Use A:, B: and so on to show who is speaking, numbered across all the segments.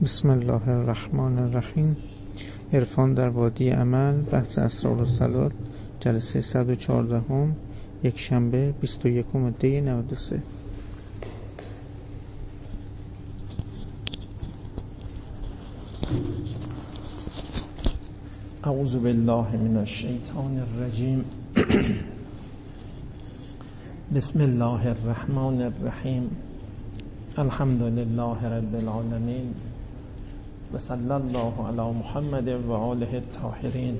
A: بسم الله الرحمن الرحیم. عرفان در وادی عمل، بحث اسرار الصلات، جلسه 114 یک شنبه 21 دی 93.
B: اعوذ بالله من الشیطان الرجیم. بسم الله الرحمن الرحیم. الحمد لله رب العالمین و صلی الله علی محمد و آله الطاهرین.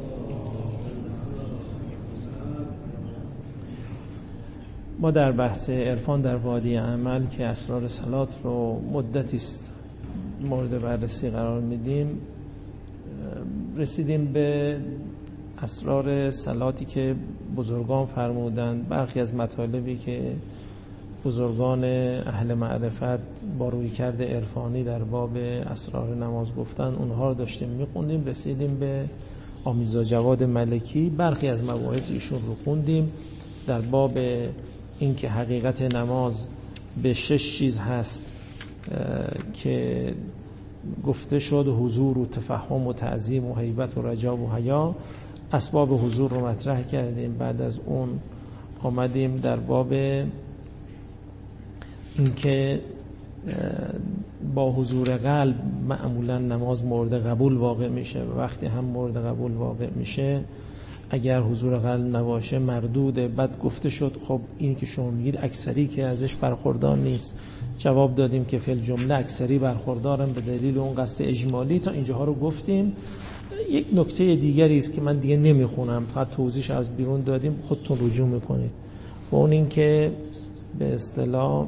B: ما در بحث عرفان در وادی عمل که اسرار صلات رو مدتی است مورد بررسی قرار میدیم، رسیدیم به اسرار صلاتی که بزرگان فرمودند. برخی از مطالبی که بزرگان اهل معرفت با رویکرد عرفانی در باب اسرار نماز گفتن، اونها رو داشتیم میخوندیم. رسیدیم به آمیزا جواد ملکی، برخی از مباحث ایشون رو خوندیم در باب اینکه حقیقت نماز به 6 چیز هست که گفته شد: حضور و تفهم و تعظیم و هیبت و رجا و حیا. اسباب حضور رو مطرح کردیم. بعد از اون آمدیم در باب اینکه با حضور قلب معمولا نماز مورد قبول واقع میشه و وقتی هم مورد قبول واقع میشه اگر حضور قلب نباشه مردوده. بعد گفته شد خب این که شما میگید اکثری که ازش برخوردار نیست. جواب دادیم که فی الجمله اکثری برخوردارن به دلیل اون قصد اجمالی. تا اینجاها رو گفتیم. یک نکته دیگری است که من دیگه نمیخونم، فقط توضیحش از بیرون دادیم، خودتون رجوع میکنید. و اون این که به اصطلاح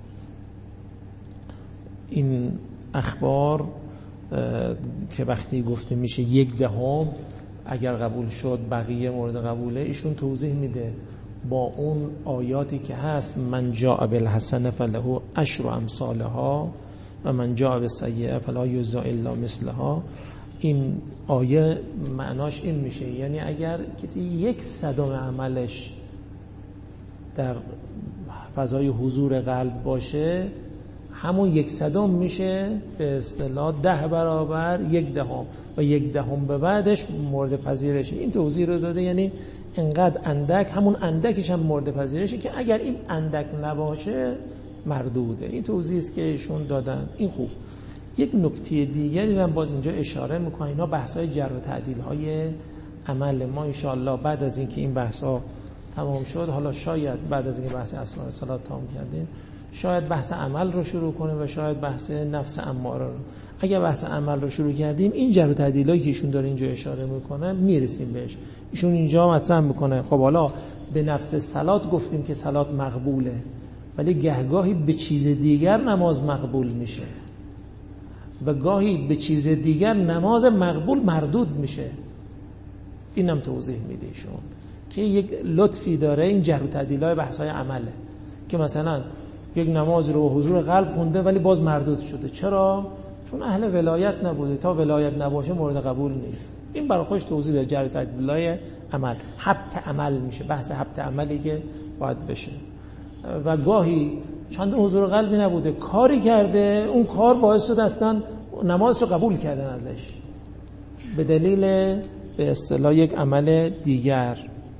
B: این اخبار که وقتی گفته میشه 1/10 اگر قبول شد بقیه مورد قبوله، ایشون توضیح میده با اون آیاتی که هست: من جاء بالحسنه فله عشر امثالها و من جاء بالسیئه فلا یجزی الا مثلها. این آیه معناش این میشه، یعنی اگر کسی 1/100 عملش در فضای حضور قلب باشه، همون 1/100 میشه به اصطلاح 10 برابر 1/10 و 1/10 به بعدش مورد پذیرشه. این توضیح رو داده، یعنی انقدر اندک، همون اندکش هم مورد پذیرشه که اگر این اندک نباشه مردوده. این توضیحی است که ایشون دادن. این خوب. یک نکته دیگری هم باز اینجا اشاره میکنه. اینا بحث‌های جر و تعدیل‌های عمل ما ان شاءالله بعد از اینکه این بحث‌ها تمام شد، حالا شاید بعد از اینکه بحث اسرار صلات تمام کردیم شاید بحث عمل رو شروع کنیم و شاید بحث نفس اماره رو. اگر بحث عمل رو شروع کردیم، این جر و تعدیلایی که ایشون داره اینجا اشاره میکنه میرسیم بهش. ایشون اینجا مطرح میکنه خب حالا به نفس صلات گفتیم که صلات مقبوله، ولی گهگاهی به چیز دیگر نماز مقبول میشه و گاهی به چیز دیگر نماز مقبول مردود میشه. اینم توضیح میده ایشون که یک لطفی داره این جر و تعدیلای بحث‌های عمله، که مثلا یک نماز رو حضور قلب خونده ولی باز مردود شده. چرا؟ چون اهل ولایت نبوده. تا ولایت نباشه مورد قبول نیست. این برای خودش توضیح داره. جر و تعدیلای عمل حبط عمل میشه، بحث حبط عملی که باید بشه. و گاهی چند حضور قلبی نبوده، کاری کرده، اون کار باعث شد اصلا نماز رو قبول کردن ازش به دلیل به اصطلاح یک عمل دیگر.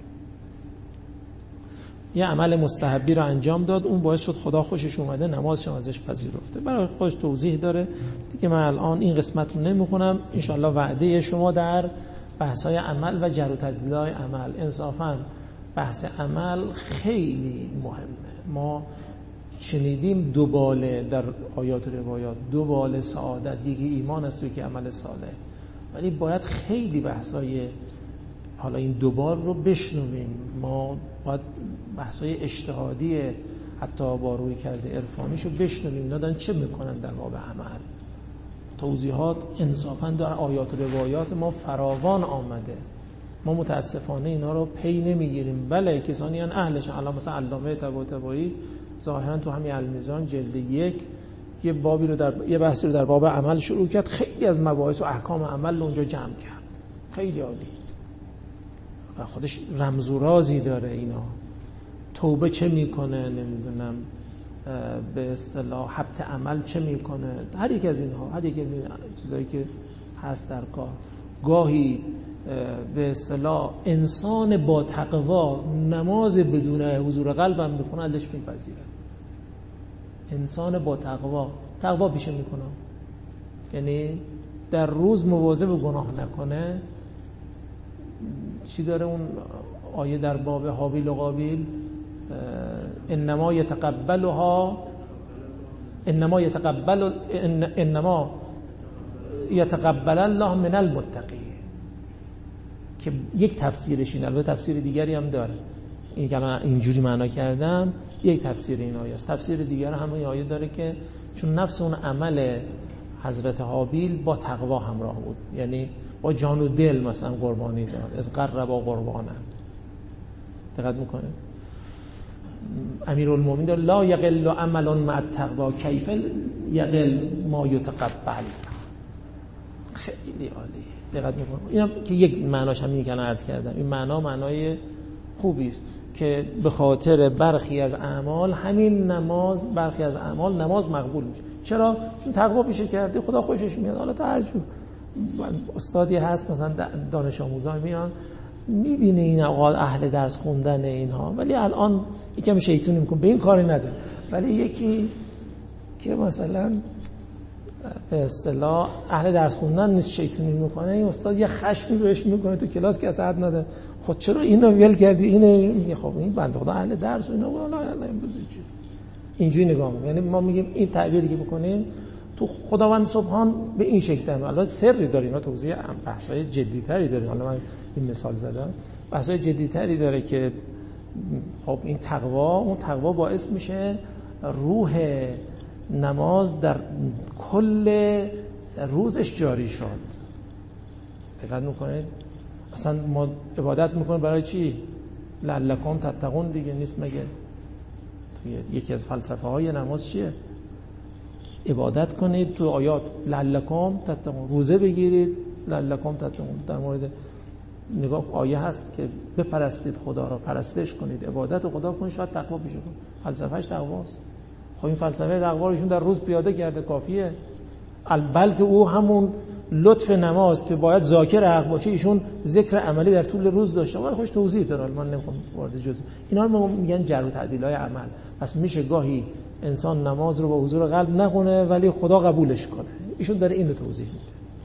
B: یه عمل مستحبی رو انجام داد، اون باعث شد خدا خوشش اومده، نمازش ازش پذیرفته. برای خودش توضیح داره دیگه. من الان این قسمت رو نمیخونم. انشالله وعده شما در بحث‌های عمل و جر و تعدیل‌های عمل. انصافاً بحث عمل خیلی مهمه. ما شنیدیم 2 باله در آیات و روایات، 2 باله سعادت، یکی ایمان است و یکی عمل صالح، ولی باید خیلی بحث‌های حالا این 2 بار رو بشنویم. ما باید بحث‌های اجتهادی حتی با روی کرده عرفانیشو بشنویم. دادن چه میکنن در باب عمل. توضیحات انصافاً در آیات و روایات ما فراوان آمده. ما متاسفانه اینا رو پی نمیگیریم. بله کسانی اهلش، الان مثلا علامه طباطبایی ظاهرا تو همین المیزان جلد 1 یه بابی رو یه بحثی رو در باب عمل شروع کرد. خیلی از مباحث و احکام عمل رو اونجا جمع کرد. خیلی عالی. و خودش رمز و رازی داره. اینا توبه چه میکنه، نمیدونم به اصطلاح حبط عمل چه میکنه، هر یک از اینها، هر یک از این چیزایی که هست در کار. گاهی به اصطلاح انسان با تقوا نماز بدون حضور قلب هم میخونه ازش میپذیره. انسان با تقوا پیشه میکنه، یعنی در روز مواظب گناه نکنه. چی داره اون آیه در باب هابیل و قابیل؟ انما یتقبل الله من المتقین، که یک تفسیرش اینه. البته تفسیر دیگری هم داره، این که من اینجوری معنا کردم یک تفسیر این آیه است. تفسیر دیگر هم این آیه داره که چون نفس اون عمل حضرت هابیل با تقوا همراه بود، یعنی با جان و دل مثلا قربانی داد، از قربا قربانن. دقت میکنه امیرالمومنین داره لا یقل عمل مع التقوا کیف یقل ما یتقبل. خیلی عالی. دقت میکنه اینا که یک معناش همین که الان عرض کردم، این معنای خوبی است که به خاطر برخی از اعمال نماز مقبول میشه. چرا؟ چون تقوا پیشه کرده، خدا خوشش میاد. حالا ترجمه استادی هست مثلا دانش آموزا میان میبینه این اوقات اهل درس خوندن اینها، ولی الان یکم شیطونی میکنه، به این کاری نداره. ولی یکی که مثلا به اصطلاح اهل درس خوندن نیست، شیطونی میکنه، این استاد یه خشمی بهش میکنه تو کلاس که اصلا حد نداره. خود چرا اینو ول کردی؟ اینو میگه خب این بنده خدا اهل درس و اینا، والا امروز اینجوری نگاه میکنه. یعنی ما میگیم این تعبیری که بکنیم تو خداوند سبحان به این شکل داره. حالا سری داره، اینا توضیح بحث‌های جدی‌تری داره. حالا من این مثال زدم، بحث‌های جدی‌تری داره که خب این اون تقوا باعث میشه روح نماز در کل روزش جاری شد. دقت میکنید اصلا ما عبادت میکنیم برای چی؟ لعلکم تتقون دیگه نیست مگه؟ توی یکی از فلسفه های نماز چیه؟ عبادت کنید. تو آیات لعلکم تتقون، روزه بگیرید لعلکم تتقون. در مورد نگاه آیه هست که بپرستید خدا را، پرستش کنید، عبادت خدا کنید، شاید تقوا پیشه کنید. فلسفهش تقواست. خب این فلسفه تقوا رو ایشون در روز پیاده کرده، کافیه. بلکه او همون لطف نماز که باید ذاکر حق باشه، ایشون ذکر عملی در طول روز داشته. ولی خوش توضیح داره، من نمیخوام وارد جزء اینا رو میگن جر و تعدیل‌های عمل. پس میشه گاهی انسان نماز رو با حضور قلب نخونه ولی خدا قبولش کنه. ایشون داره اینو توضیح میده.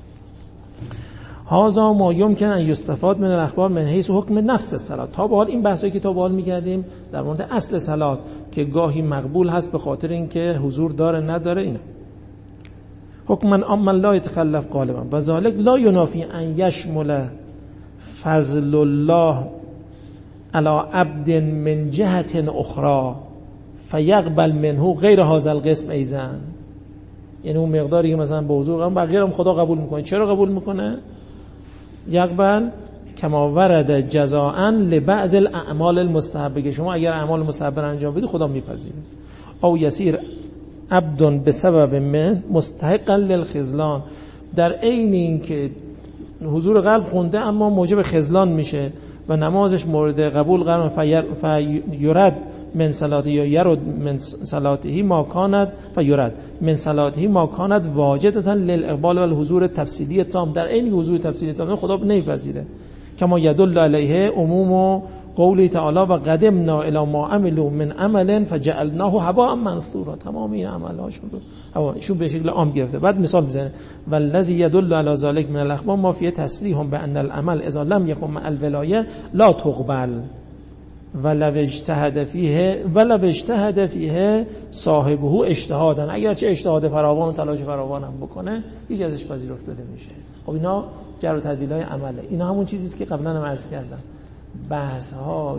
B: هذا ما يمكن ان يستفاد من الاخبار من حيث حکم نفس الصلاه. تا به حال این بحثایی که تا به حال می‌کردیم در مورد اصل صلات که گاهی مقبول هست به خاطر اینکه حضور داره نداره، اینا حکما اما لا يتخلف غالبا و ذلك لا ينافي ان يشمل فضل الله على عبد من جهه اخرى فيقبل منه غیر هذا القسم ايضا. یعنی اون مقداری که مثلا به حضور بقیه هم خدا قبول میکنه. چرا قبول میکنه؟ یقبل کما ورد جزاء لبعض الاعمال المستحبه، که شما اگر اعمال مستحبه انجام بدید خدا میپذیره. او یسیر عبد بسبب من مستحقا للخذلان، در عین این که حضور قلب خونده اما موجب خذلان میشه و نمازش مورد قبول قرار فیرد من صلاته یا یرد من صلاته ما کانت فیرد من صلاته ما کانت واجدتا للاقبال والحضور التفصیلی تام، در عین حضور تفصیلی تام خدا نمیپذیره. کما یدل علیه عموم قوله تعالی و قدمنا الی ما عملوا من عمل فجعلناه هباء منثورا. تمام این عملهاشون رو ایشون به شکل عام گرفته. بعد مثال میزنه والذی یدل علی ذلک من الاخبار ما فیه تصریح بان العمل اذا لم یکن مع الولایه لا تقبل ولو اجتهد فیه صاحبه اجتهادا. اگر چه اجتهاد فراوان و تلاش فراوان هم بکنه هیچ ازش پذیرفته نمیشه. خب اینا جر و تعدیل‌های عمله. اینا همون چیزی است که قبلا هم عرض کردم، بحث‌های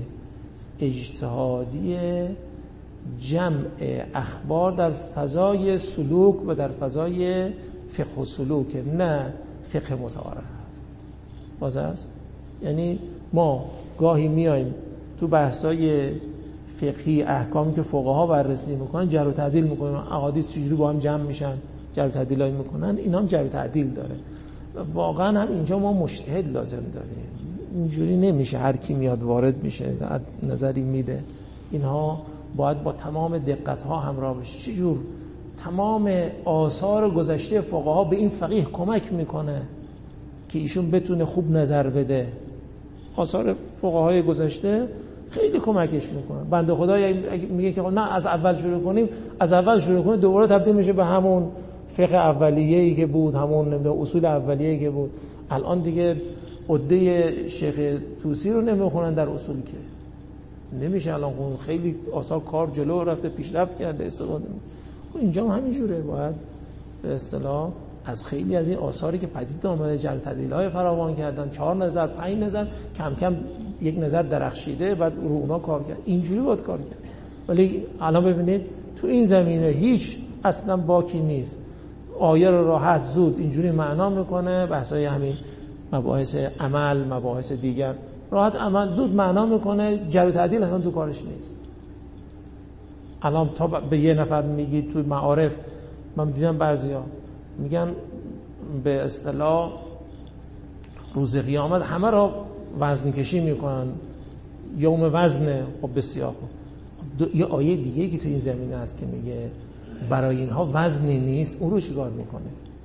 B: اجتهادی جمع اخبار در فضای سلوک و در فضای فقه و سلوک، نه فقه متعارف. واضح است؟ یعنی ما گاهی میایم تو بحث‌های فقهی احکامی که فقها بررسی میکنن جر و تعدیل میکنن، احادیث چجوری با هم جمع میشن جر و تعدیلای میکنن، اینا هم جر و تعدیل داره. واقعا هم اینجا ما مجتهد لازم داریم. اینجوری نمیشه هر کی میاد وارد میشه هر نظری میده. اینها باید با تمام دقت‌ها همراه بشه. چجور؟ تمام آثار گذشته فقها به این فقیه کمک میکنه که ایشون بتونه خوب نظر بده. آثار فقهای گذشته خیلی کمکش میکنه. بنده خدا میگه که نه از اول شروع کنیم، از اول شروع کنیم دوباره تبدیل میشه به همون فقه اولیه‌ای که بود، همون اصول اولیه‌ای که بود. الان دیگه عده شیخ طوسی رو نمیخونن در اصول که نمیشه الان خون. خیلی آثار کار جلو رفته، پیشرفت کرده، استفاده میکنه. اینجا هم همینجوره. باید به اصطلاح از خیلی از این آثاری که پدید آمده جل تعدیل‌های فراوان کردن، 4 نظر 5 نظر، کم کم یک نظر درخشیده، بعد رو اونا کار کرد. اینجوری باید کار کرد. ولی الان ببینید تو این زمینه هیچ اصلا باکی نیست. آیه رو راحت زود اینجوری معنا میکنه، بحثای همین مباحث عمل، مباحث دیگر راحت عمل زود معنا میکنه، جر و تعدیل اصلا تو کارش نیست. الان تا به یه نفر میگید تو معارف، من دیدم بعضیا میگن به اصطلاح روز قیامت همه را وزن کشی میکنن، یوم وزنه. خب بسیار خوب. یه آیه دیگه که تو این زمینه هست که میگه برای اینها وزنی نیست، اون رو چیکار میکنه؟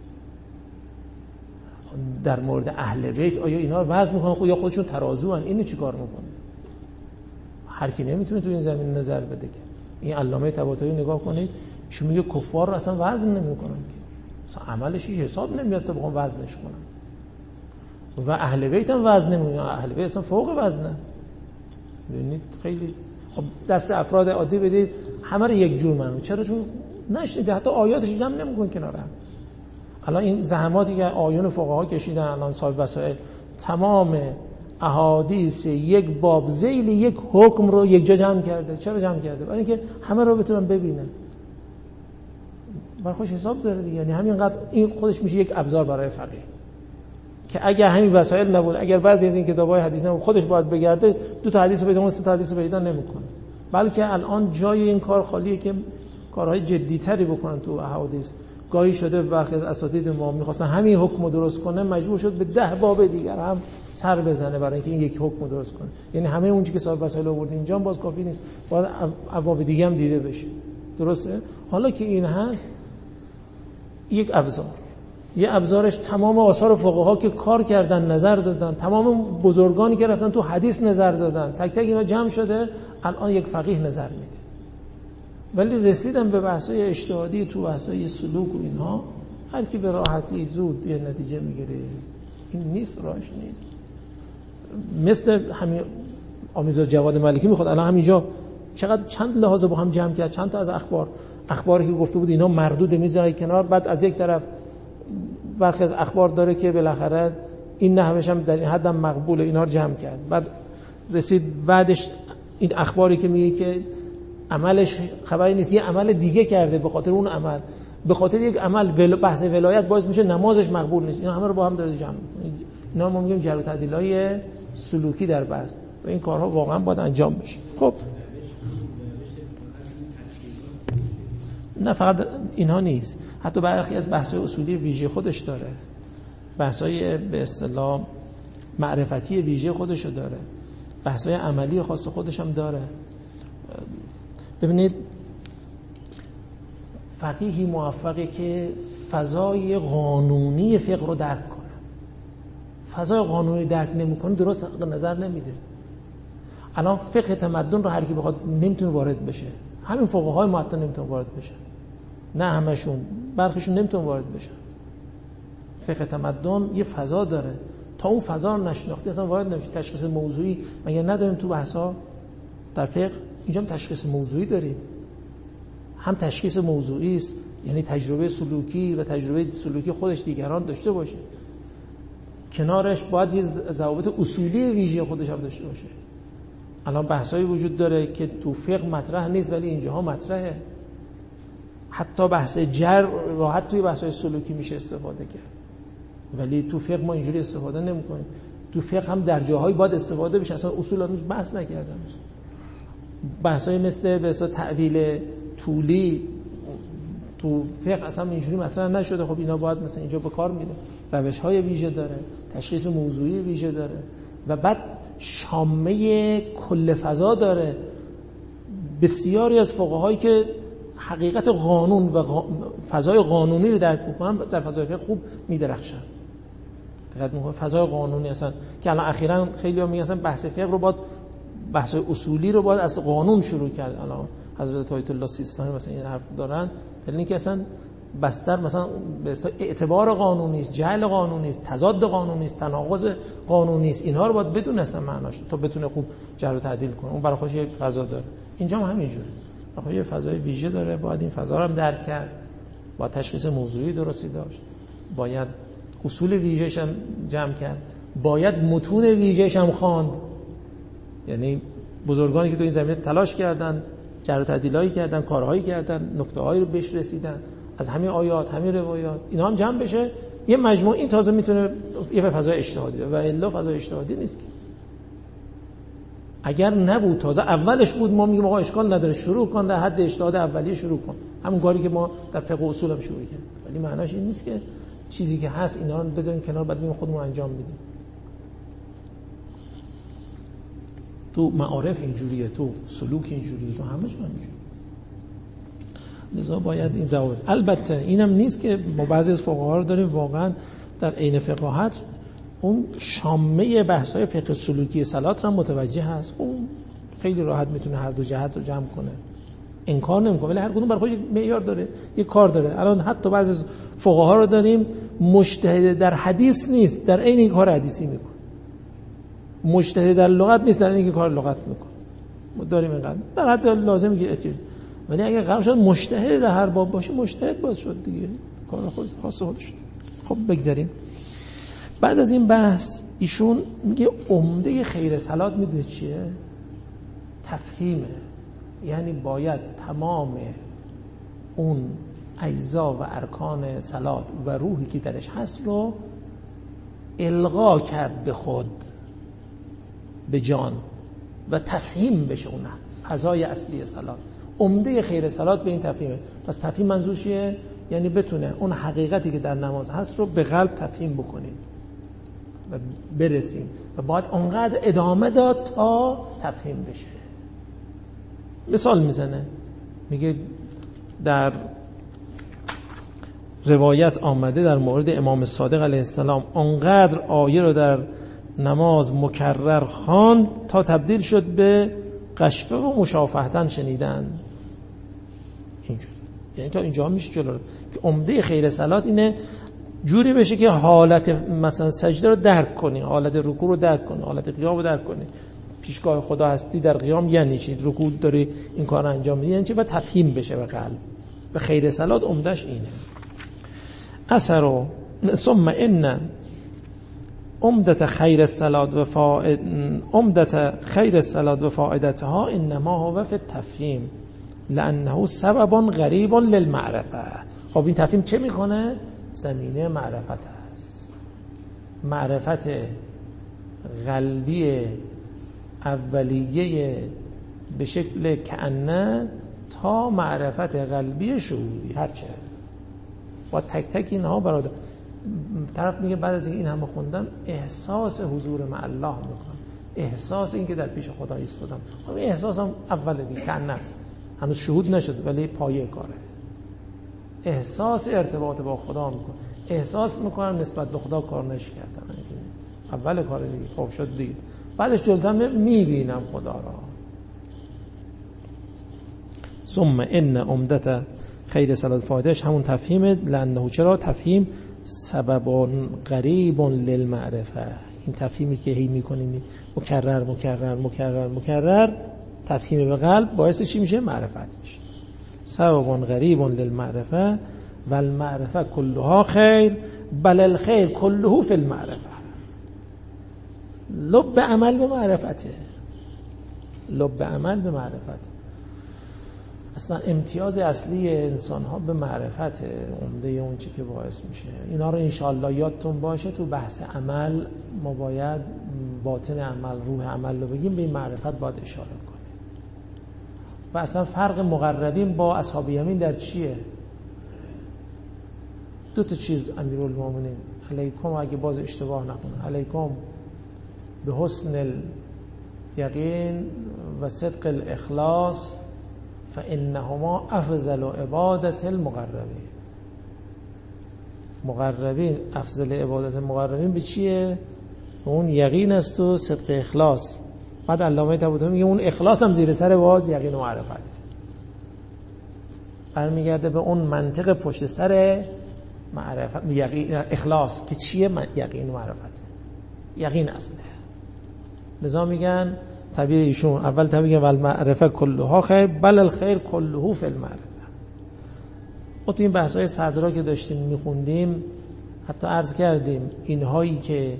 B: در مورد اهل بیت آیا اینا رو وزن میکنن یا خودشون ترازو هن؟ اینو چیکار میکنه؟ هر کی نمیتونه تو این زمین نظر بده که. این علامه طباطبایی نگاه کنید، ایشون میگه کفار رو اصلا وزن نمیکنن، اصلا عملش هیچ حساب نمیاد تا بخوام وزنش کنن. و اهل بیت هم وزن نمیکنن، اهل بیت اصلا فوق وزنه. ببینید خیلی خب دست افراد عادی بدید همه رو یک جور منو. چرا؟ چون نشنیده، حتی آیاتش جمع نمیکنن کنار هم. الان این زحماتی که آیون فقها کشیدن، الان صاحب وسائل تمام احادیث یک باب ذیل یک حکم رو یک جا جمع کرده. چرا جمع کرده؟ برای اینکه همه رو بتونن ببینن. برای خوش حساب داره دیگه. یعنی همینقدر این خودش میشه یک ابزار برای فقیه که اگر همین وسایل نبود، اگر بعضی از این کتاب‌های حدیث نبود، خودش باید بگرده 2 تا حدیث پیدا کنه، 3 تا حدیث پیدا نمیکنه. بلکه الان جای این کار خالیه که کارهای جدی‌تری بکنن تو احادیث. گاهی شده برخی از اساتید ما می‌خواستن همین حکم رو درست کنه، مجبور شد به 10 باب دیگر هم سر بزنه برای اینکه این یک حکم رو درست کنه. یعنی همه اون چیزی که صاحب وسایل آورد اینجا هم باز کافی نیست، باید ابواب دیگه هم دیده بشه. درسته؟ حالا که این هست، یک ابزار، یه ابزارش تمام آثار فقها که کار کردن، نظر دادن، تمام بزرگانی که رفتن تو حدیث نظر دادن، تک تک اینا جمع شده، الان یک فقیه نظر میده. ولی رسیدن به بحث‌های اجتهادی، تو بحث‌های سلوک و اینها هر کی به راحتی زود یه نتیجه میگیره. این نیست، راهش نیست. مثل همین آمیزا جواد ملکی میخواد الان همینجا چند لحاظه با هم جمع کرد، چند تا از اخباری که گفته بود اینا مردود میذاره کنار، بعد از یک طرف برخی از اخبار داره که بالاخره این نحوش هم در این حد هم مقبوله، اینا رو جمع کرد. بعد رسید بعدش این اخباری که میگه که عملش خبری نیست، یه عمل دیگه کرده، به خاطر اون عمل، به خاطر یک عمل بحث ولایت باعث میشه نمازش مقبول نیست. اینا همه رو با هم داره جمع می‌کنه. اینا ما میگیم جر و تعدیل‌های سلوکی در بحث و این کارها واقعا باید انجام بشه. خب نه فقط اینها نیست، حتی برخی از بحث‌های اصولی ویژه خودش داره، بحث‌های به اصطلاح معرفتی ویژه خودشو داره، بحث‌های عملی خاص خودش هم داره. ببینید فقیهی موفقه که فضای قانونی فقه رو درک کنه. فضای قانونی درک نمی‌کنه درست نظر نمیده. الان فقه تمدن رو هر کی بخواد نمیتونه وارد بشه. همین فقهای معطل نمیتونه وارد بشه. نه همشون، برخیشون نمیتونه وارد بشه. فقه تمدن یه فضا داره، تا اون فضا رو نشناختی اصلا وارد نمیشه. تشخیص موضوعی مگه نداریم تو بحثا در فقه؟ اینجا هم تشخیص موضوعی داریم. هم تشخیص موضوعی است، یعنی تجربه سلوکی و تجربه سلوکی خودش دیگران داشته باشه، کنارش باید یه ضوابط اصولی ویژه خودش هم داشته باشه. الان بحثایی وجود داره که تو فقه مطرح نیست ولی اینجاها مطرحه. حتی بحث جر راحت توی بحث‌های سلوکی میشه استفاده کرد، ولی تو فقه ما اینجوری استفاده نمی‌کنیم. تو فقه هم در جاهایی باید استفاده بشه، اصلا اصول هنوز بحث نکردن. بحث‌های مثل به اصطلاح تعویل طولی تو فقه اصلا اینجوری مطرح نشده. خب اینا باید مثلا اینجا به کار میره. روش‌های ویژه داره، تشخیص موضوعی ویژه داره و بعد شامه کل فضا داره. بسیاری از فقهایی که حقیقت قانون و فضای قانونی رو درک می‌کنن در فضای فقه خوب می‌درخشن. دقت می‌کنید فضای قانونی اصلا که الان اخیراً خیلی‌ها میگن اصلا بحث فقه رو باید بحث‌های اصولی رو باید از قانون شروع کرد. الان حضرت آیت الله سیستانی مثلا این حرف دارن، یعنی که اصلا بستر مثلا به اعتبار قانونی است، جهل قانونی است، تضاد قانونی است، تناقض قانونی است، اینها رو باید بدون اصلا معناش تا بتونه خوب جر و تعدیل کنه. اون برای خودش یه فضا داره. اینجا هم همینجوره. برای خودش یه فضای ویژه داره، باید این فضا رو هم درک کرد. با تشخیص موضوعی درستی داشت. باید اصول ویژه‌ش هم جمع کرد. باید متون ویژه‌ش هم خواند. یعنی بزرگانی که تو این زمینه تلاش کردن، جر و تعدیلایی کردن، کارهایی کردن، نکته‌هایی رو بهش رسیدن، از همین آیات، همین روایات، اینا هم جمع بشه یه مجموعه، این تازه میتونه یه فضای اجتهادی و الا فضای اجتهادی نیست که. اگر نبود تازه اولش بود ما میگیم آقا اشکال نداره شروع کن، در حد اجتهاد اولیه شروع کن، همون کاری که ما در فقه و اصول هم شروع کردیم. ولی معناش این نیست که چیزی که هست اینا رو بذاریم کنار بعد ببینیم خودمون انجام بدیم. تو معارف اینجوریه، تو سلوک اینجوریه، تو همه جا اینجوریه. لذا باید این ضوابط. البته اینم نیست که ما بعضی از فقها رو داریم واقعا در عین فقاهت اون شامه بحث‌های فقه سلوکی صلات رو متوجه هست، اون خیلی راحت میتونه هر دو جهت رو جمع کنه، انکار نمیکنه، ولی هر کدوم برای خودش معیار داره، یه کار داره. الان حتی بعضی از فقها رو داریم مجتهد در حدیث نیست، در عین این کار حدیثی میکنه. مجتهد در لغت نیست، در این کار لغت میکنه. ما داریم اینقدر در حد لازم گیره. ولی اگه قرار شد مجتهد در هر باب باشه، مجتهد باید شد دیگه، کار خاص خودش. خب بگذاریم. بعد از این بحث ایشون میگه عمده خیر صلات میدونه چیه؟ تفهیمه. یعنی باید تمام اون اجزا و ارکان صلات و روحی که درش هست رو القا کرد به خود، به جان، و تفهیم بشه اون فضای اصلی صلات. عمده خیر صلات به این تفهیمه. پس تفهیم منظور چیه؟ یعنی بتونه اون حقیقتی که در نماز هست رو به قلب تفهیم بکنیم و برسیم، و باید اونقدر ادامه داد تا تفهیم بشه. مثال میزنه، میگه در روایت آمده در مورد امام صادق علیه السلام اونقدر آیه رو در نماز مکرر خواند تا تبدیل شد به قشفه و مشافهتن شنیدن. اینجوری، یعنی تا اینجا میشه جلو که عمده خیر صلات اینه جوری بشه که حالت مثلا سجده رو درک کنی، حالت رکوع رو درک کنی، حالت قیام رو درک کنی. پیشگاه خدا هستی در قیام یعنی چی؟ رکوع داری این کار رو انجام میدی یعنی چی؟ و تفهیم بشه به قلب. به خیر صلات عمدهش اینه. اثر ثم ان عمدت خیر الصلات و فائدتها انما هو فی التفهیم لانه سبب غریب للمعرفه. خب این تفهیم چه میکنه؟ زمینه معرفت است. معرفت قلبی اولیه به شکل کأنه تا معرفت قلبی شعوری هرچه با تک تک اینها برادر. طرف میگه بعد از این همه خوندم احساس حضور مع الله میکنم، احساس این که در پیش خدا ایستادم. خب این احساسم اوله دیگه، کأنه است، هنوز شهود نشد ولی پایه کاره. احساس ارتباط با خدا میکنم، احساس میکنم نسبت به خدا کار نشکردم، اول کار دیگه. خب شد دیگه، بعدش جلوتر میبینم خدا را. ثم ان عمدت خیر صلات فایدهش همون تفهیمه، لانه چرا؟ تفهیم سبب غریب للمعرفه. این تفهیمی که هی میکنیم مکرر مکرر مکرر مکرر، تفهیم به قلب باعث چی میشه؟ معرفت میشه. سبب غریب للمعرفه و المعرفه كلها خیر بل الخیر كله فی المعرفه. لب عمل به معرفته، لب عمل به معرفت. اصلا امتیاز اصلی انسان ها به معرفت، عمده اون چی که باعث میشه. اینا رو انشاءالله یادتون باشه. تو بحث عمل ما باید باطن عمل، روح عمل رو بگیم، به این معرفت باید اشاره کنیم. و اصلا فرق مقربین با اصحاب یمین در چیه؟ دو تا چیز امیرالمومنین علیکم، اگه باز اشتباه نکنه، علیکم به حسن الیقین و صدق الاخلاص فانهما افضل عبادت المقربین. مقربین، افضل عبادت مقربین به چیه؟ اون یقین است و صدق اخلاص. بعد علامه طباطبایی میگه اون اخلاص هم زیر سر باز یقین و معرفت، برمیگرده به اون منطق پشت سر معرفت، یقین اخلاص که چیه؟ یقین و معرفت. یقین اصله. لذا میگن تعبیر ایشون اول تعبیر والمعرفه کلها خیر بل الخیر کله فی المعرفه. ما تو این بحث‌های صدرا که داشتیم میخوندیم حتی عرض کردیم اینهایی که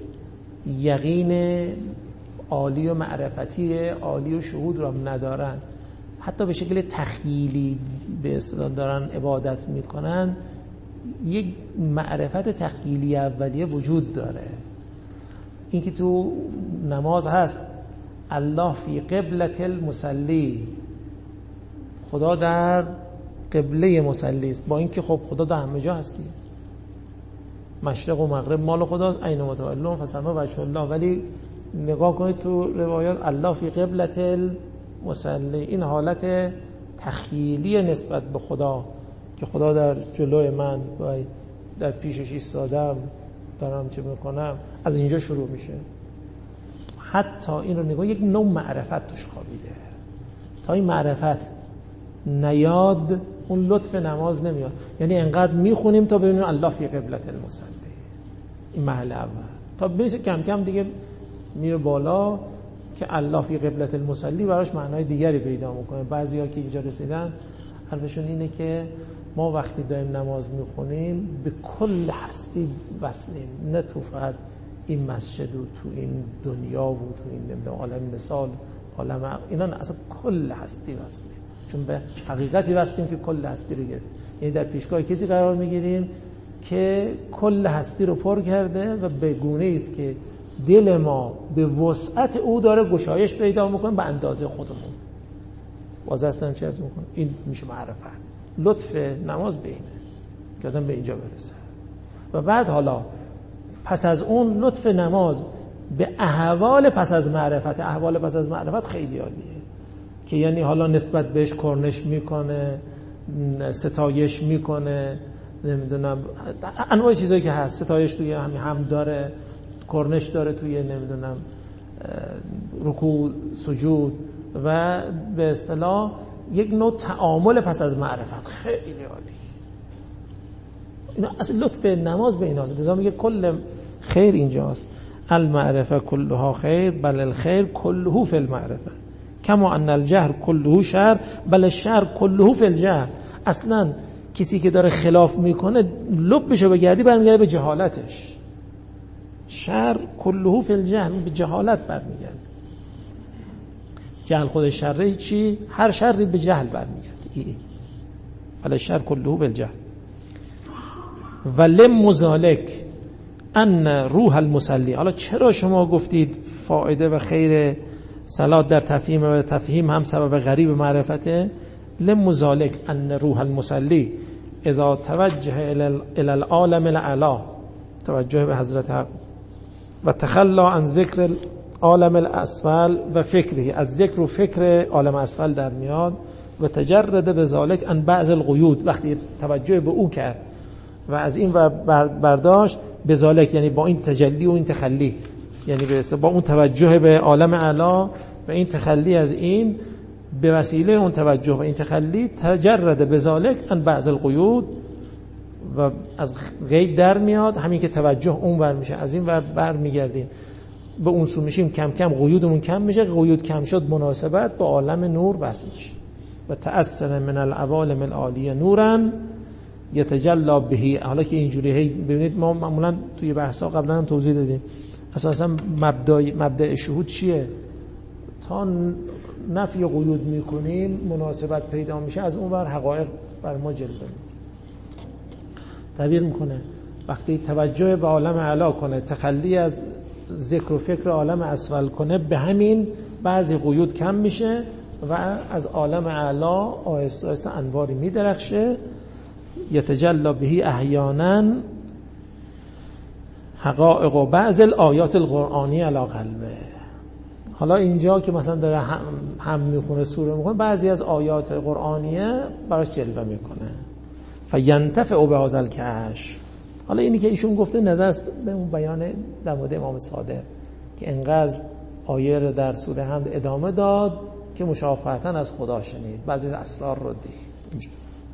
B: یقین عالی و معرفتی عالی و شهود را ندارن، حتی به شکل تخیلی به اصطلاح دارن عبادت میکنن، یک معرفت تخیلی اولیه وجود داره. این که تو نماز هست الله فی قبلة المصلی، خدا در قبله مصلی است، با اینکه خب خدا در همه جا هستی، مشرق و مغرب مال خدا، عین متولون فثم وجه الله، ولی نگاه کنید تو روایات الله فی قبلة المصلی، این حالت تخیلی نسبت به خدا که خدا در جلوی من و در پیشش ایستادم دارم چه میکنم، از اینجا شروع میشه. حتی این رو نگاه، یک نوع معرفت توش خوابیده. تا این معرفت نیاد اون لطف نماز نمیاد. یعنی انقدر میخونیم تا ببینیم الله فی قبلة المصلی، این محل اول، تا ببینیم کم کم دیگه میره بالا که الله فی قبلة المصلی براش معنای دیگری پیدا میکنه. بعضیا که اینجا رسیدن حرفشون اینه که ما وقتی داریم نماز میخونیم به کل هستی وصلیم، نه تو فقط این مسجد و تو این دنیا و تو این عالم مثال عالم اینا، اصلا کل هستی وصلیم، چون به حقیقتی وصلیم که کل هستی رو گرفتیم. یعنی در پیشگاه کسی قرار میگیریم که کل هستی رو پر کرده و به گونه‌ای است که دل ما به وسعت او داره گشایش پیدا میکنه به اندازه خودمون. واسه چه عرض میکنه؟ این میشه معرفت. لطف نماز به اینه که آدم به اینجا برسه. و بعد حالا پس از اون لطف نماز به احوال پس از معرفت. احوال پس از معرفت خیلی عالیه که یعنی حالا نسبت بهش کرنش میکنه، ستایش میکنه، نمیدونم انواع چیزایی که هست. ستایش توی همین حمد داره، کرنش داره توی نمیدونم رکوع سجود، و به اصطلاح یک نوع تعامل پس از معرفت خیلی عالی. اینا اصل لطف نماز به ایناست. لذا میگه کل خیر اینجاست. المعرفه کلها خیر بل الخیر کله فی المعرفه کما ان الجهر کله شر بل الشر کله فی الجهر. اصلا کسی که داره خلاف میکنه لبشو بگردی برمیگرده به جهالتش. شر کله فی الجهل، به جهالت برمیگرده. جهل خودش شره چی؟ هر شری به جهل برمیگرده. بل الشر کله بالجهل. ولم ذالک ان روح المصلی. حالا چرا شما گفتید فایده و خیر صلات در تفهیم و تفهیم هم سبب غریب معرفته؟ لم ذالک ان روح المصلی اذا توجه الى العالم الاعلی، توجه به حضرت حق، و تخلا عن ذکر عالم الاسفل و فکری، از ذکر و فکر عالم اسفل در میاد، و تجرد به ذالک عن بعض القیود، وقتی توجه به او کرد و از این برداشت به ذالک، یعنی با این تجلی و این تخلی، یعنی با اون توجه به عالم اعلی و این تخلی از این، به وسیله اون توجه و این تخلی تجرد به ذالک عن بعض القیود، و از قید در میاد. همین که توجه اون ور میشه، از این ور بر میگردیم به اون سو میشیم، کم کم قیودمون کم میشه. قیود کم شد، مناسبت با عالم نور بس میشه. و تأثر من العوالم العالیه نورا یتجلی به. حالا که اینجوری ببینید ما معمولا توی بحثا قبلا هم توضیح دادیم اساسا مبدأ شهود چیه؟ تا نفی قیود میکنیم مناسبت پیدا میشه، از اون ور حقایق بر ما جلوه میده. تعبیر میکنه وقتی توجه به عالم اعلی کنه، تخلی از ذکر و فکر عالم اسفل کنه، به همین بعضی قیود کم میشه و از عالم اعلی آهسته آهسته انواری میدرخشه. یتجلی به احیانا حقائق و بعض الآیات القرآنی علی قلبه. حالا اینجا که مثلا داره هم میخونه سوره میخونه، بعضی از آیات قرآنیه براش جلوه میکنه. فینتفع بهذا الکشف. حالا اینی که ایشون گفته نظر است به اون بیان در مورد امام صادق که انقدر آیه رو در سوره حمد ادامه داد که مشافهتاً از خدا شنید، بعضی اسرار رو دید.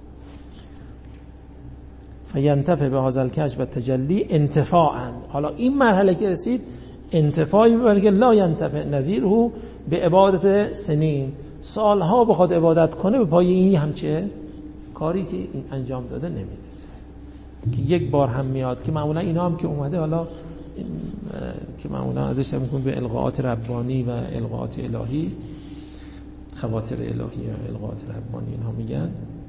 B: فینتفع بهذا الکشف و تجلی انتفاعا. حالا این مرحله که رسید انتفاعی ببره که لا ینتفع نظیره به عبادت سنین، سالها بخواد عبادت کنه به پای این همچه کاری که این انجام داده نمیرسه، که یک بار هم میاد که معمولا اینا هم که اومده حالا که معمولا ازش میگن به القاءات ربانی و القاءات الهی، خواطر الهی و القاءات ربانی اینها میگن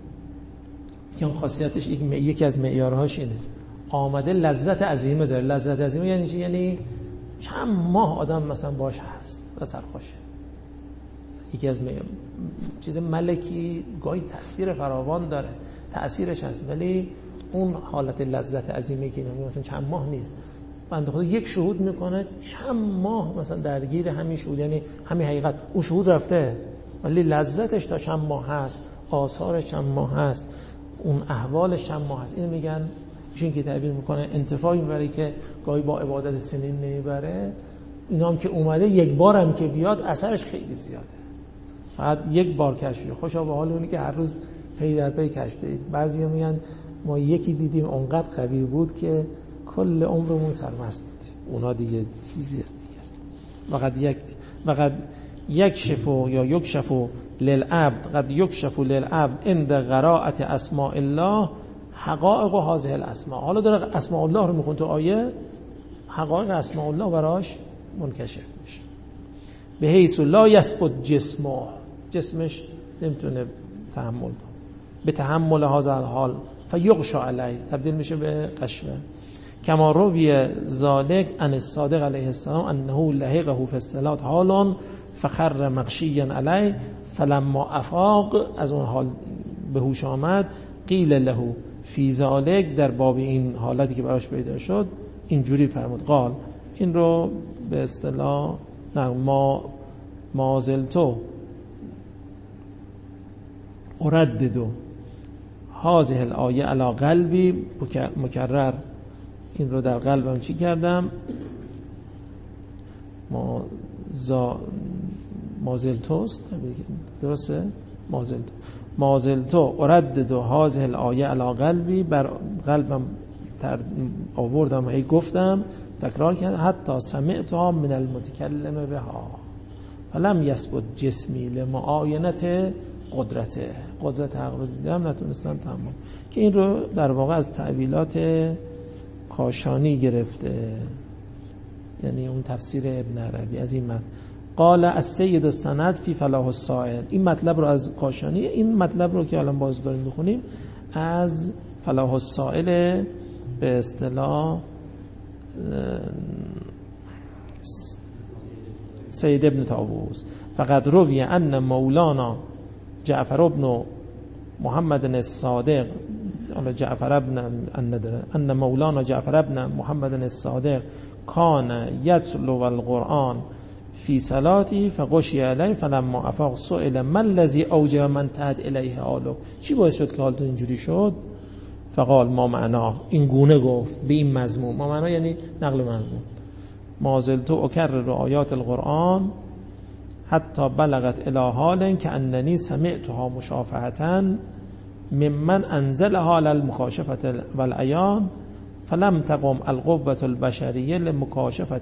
B: که خاصیتش یکی از معیارهاش اینه آمده لذت عظیمه داره. لذت عظیمه یعنی چی؟ یعنی چند ماه آدم مثلا باش هست و سرخوشه. یکی از چیز ملکی گاهی تأثیر فراوان داره، تأثیرش هست، ولی اون حالت لذت عظیمه که مثلا چند ماه نیست. بنده خدا یک شهود میکنه چند ماه مثلا درگیر همین شهود، یعنی همین حقیقت اون شهود رفته ولی لذتش تا چند ماه هست، آثارش چند ماه هست، اون احوالش چند ماه هست. اینو میگن ایشون که تعبیر میکنه انتفاعی میبره که گاهی با عبادت سنین نمیبره. اینا هم که اومده یک بار هم که بیاد اثرش خیلی زیاده. فقط یک بار کشف. خوشا به حال اونی که هر روز پی در پی کشف دید. بعضیا میگن ما یکی دیدیم اونقدر قوی بود که کل عمرمون سرمست بود. اونا دیگه چیزی دیگه. وقد یکشف یا یکشف للعبد قد یکشف للعبد عند قراءة اسماء الله حقائق هذه الاسماء. حالا داره اسماء الله رو میخونه تو آیه، حقایق اسماء الله براش منکشف میشه. به حیث لا یثبت جسمش نمیتونه تحمل کنه به تحمل هذا الحال فیغشا علیه، تبدیل میشه به قشوه. کما روی ذالک عن الصادق علیه السلام انه لحقه فی الصلاة حال فخر مغشیا علیه فلما افاق، از اون حال به هوش آمد، قیل له فی ذالک، در باب این حالتی که براش پیدا شد اینجوری فرمود قال، این رو به اصطلاح ما زلتو ارددو هذه الآیه علی قلبی، مکرر این رو در قلبم چی کردم، مازلتوست درسته، مازلتو ارددو هذه الآیه علی قلبی، بر قلبم آوردم، هی گفتم، تکرار کردم، حتی سمعتها من المتکلم بها فلم یثبت جسمی لمعاینت قدرت حق رو دیدم نتونستم تمام. که این رو در واقع از تعبیلات کاشانی گرفته، یعنی اون تفسیر ابن عربی از این متن. قال السید السند فی فلاح السائل، این مطلب رو از کاشانی، این مطلب رو که الان باز داریم میخونیم از فلاح السائل به اصطلاح سید ابن طاووس. فقد روی ان مولانا جعفر ابن محمد الصادق، ان مولانا جعفر ابن محمد الصادق کان یتلو القرآن فی صلاتی فغشی علیه فلما افاق سئل ما الذی اوجب من تحت الیه حالو، چی باعث شد که حالتون اینجوری شد؟ فقال ما معنا، این گونه گفت به این مضمون، ما معنا یعنی نقل مضمون، ما زلت اکرر آیات القرآن حتی بلغت الی حال که اننی سمعتها مشافهة ممن انزلها علی المکاشفة والعیان فلم تقم القوة البشریه لمکاشفة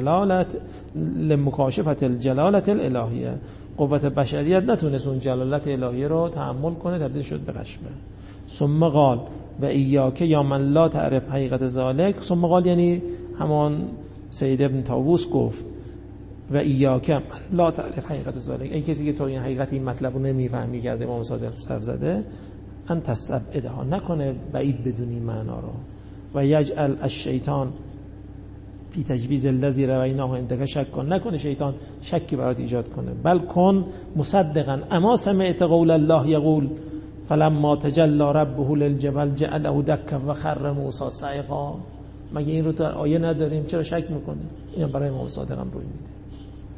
B: الجلالة الالهیه. قوت بشریت نتونست اون جلالت الهیه رو تحمل کنه، تبدیل شد به قشبه. ثم قال و ایاک یا من لا تعرف حقیقت ذالک، ثم قال یعنی همان سید ابن طاووس گفت و ایاک من لا تعرف حقیقت ذالک، این کسی که تو این حقیقت این مطلب رو نمیفهمی که از امام صادق سر زده، ان تستبعدها، نکنه بعید بدونی معنا رو، و یجعل الشیطان فی تجویز الذی رویناه عندک شک کن، نکنه شیطان شکی برات ایجاد کنه، بل کن مصدقا اما سمعت قول الله یقول فلما تجلی ربه للجبل جعله دکا و خر موسی صعقا. مگه این رو در آیه نداریم؟ چرا شک میکنه؟ این برای امام صادق هم روی میده.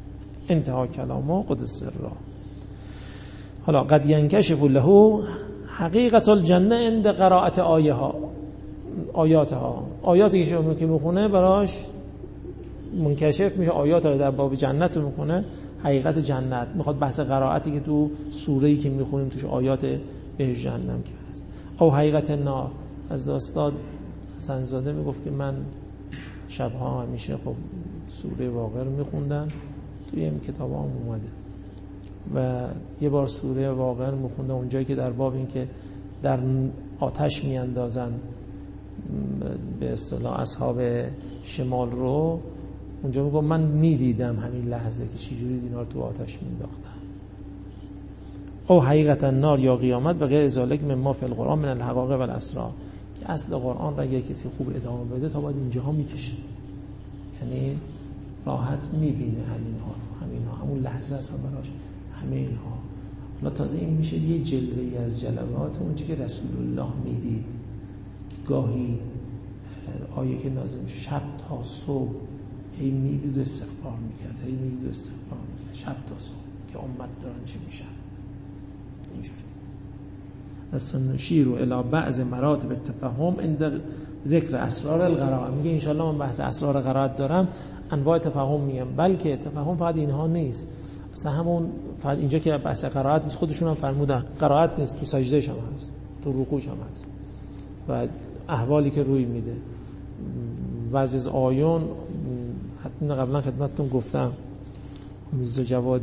B: انتها کلامه قدس سره. حالا قد ینکشف له حقیقت الجنه عند قرائت آیاتها. آیاتی که شما که میخونه براش منکشف میشه، آیات رو در باب جنت رو میخونه، حقیقت جنت میخواد بحث قرائتی که تو سوره‌ای که میخونیم توش آیات بهش جهنم که هست. او حقیقت النار. از استاد حسن زاده میگفت که من شبها همیشه خب سوره واقعه رو میخوندم، توی این کتاب هم اومده و یه بار سوره واقعه رو میخوندم اونجایی که در باب این که در آتش میاندازن به اصطلاح اصحاب شمال رو، اونجا میگم من میدیدم همین لحظه که چجوری اینا رو تو آتش مینداختن. او حقیقت النار یا قیامت و غیر ذالک مما فی القرآن من الحقائق و الاسرار. که اصل قرآن را اگه کسی خوب ادامه بده تا باید اینجاها میکشه، یعنی راحت میبینه همینها همون لحظه اصلا براش همه اینها. حالا تازه این میشه یه جلوه‌ای از جلوات اون چیزی که رسول الله میدید، که گاهی آیه که نازل میشه شب تا صبح هی میدید و استغفار میکرد، شب تا صبح که امت دارن چه میشن. اینجوری سنشیر الی بعض مراتب التفهم عند ذکر اسرار القرائت. میگه انشالله من بحث اسرار قرائت دارم، انواع تفهم میگم، بلکه تفهم فقط اینها نیست، اصلا همون فقط اینجا که بحث قرائت نیست، خودشون هم فرمودن قرائت نیست، تو سجدهش هم هست، تو رکوعش هم هست و احوالی که روی میده. بعضی از آیون حتما قبلا خدمتتون گفتم، میرزا جواد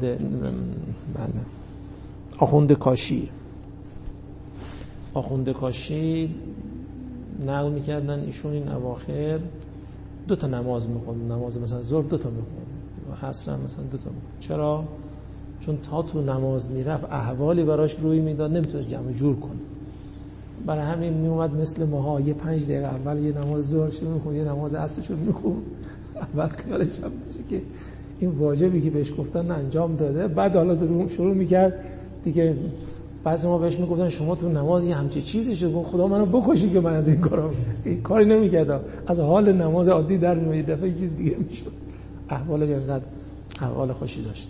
B: آخوند کاشی نقل میکردن ایشون این اواخر 2 نماز میخوند، نماز مثلا ظهر 2 میخوند و عصر مثلا 2 میخوند. چرا؟ چون تا تو نماز میرفت احوالی براش روی میداد نمیتونست جمع جور کنه، برای همین میومد مثل ماها یه 5 دقیقه اول یه نماز ظهرش میخوند، یه نماز عصرش میخوند، اول خیالش هم میشه که این واجبی که بهش گفتن انجام داده. بعد حالا درون شروع میکرد دیگه. بعضی ما بهش میگفتن شما تو نماز یه همچین چیزی شد، خدا منو بکشی که من از این کارا این کاری نمیکردم، از حال نماز عادی در میومد، دفعه چیز دیگه میشد. احوال جنت احوال خوشی داشت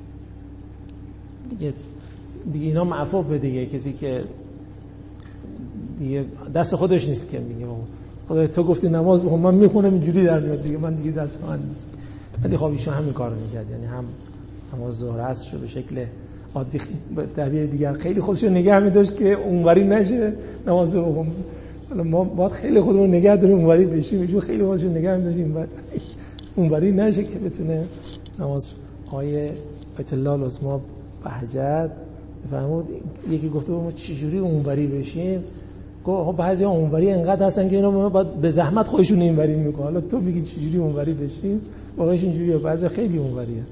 B: دیگه اینا معفو به دیگه. کسی که دیگه دست خودش نیست که میگه خدا تو گفتی نماز بخون من میخونم اینجوری در میاد دیگه، من دیگه دست من نیست. ولی خب ایشون همین کارو میکرد، یعنی هم نماز ظهر عصر به شکل عادی تعبیر دیگر خیلی خودشو نگه می‌داشت که اونوری نشه نماز بخون. حالا ما باید خیلی خودمون نگه داریم اونوری بشیم، ایشون خیلی خودشو نگه می‌داشت اونوری نشه که بتونه نماز. آیت الله العظما بهجت فهمود یکی گفته ما چجوری اونوری بشیم، گفت بعضی اونوری انقدر هستن که اینا باید به زحمت خودشون اینوری میکنن، حالا تو میگی چجوری اونوری بشیم؟ واقعاش اینجوریه، بعضی خیلی اونوریه.